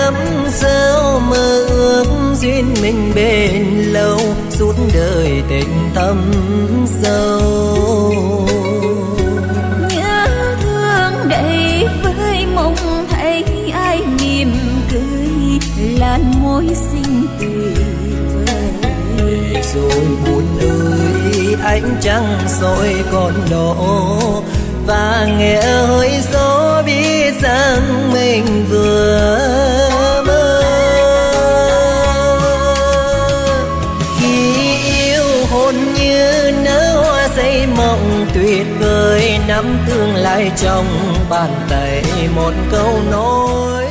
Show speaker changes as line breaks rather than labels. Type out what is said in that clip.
năm sau mơ ước duyên mình bền lâu, suốt đời tình thâm sâu.
Nhớ thương đầy với mong thấy ai mỉm cười, làn môi xinh tươi vời.
Rồi buồn ơi ánh trăng soi con đỏ, và nghe hơi gió biết rằng mình vừa mơ. Khi yêu hồn như nở hoa xây mộng tuyệt vời, nắm tương lai trong bàn tay một câu nói.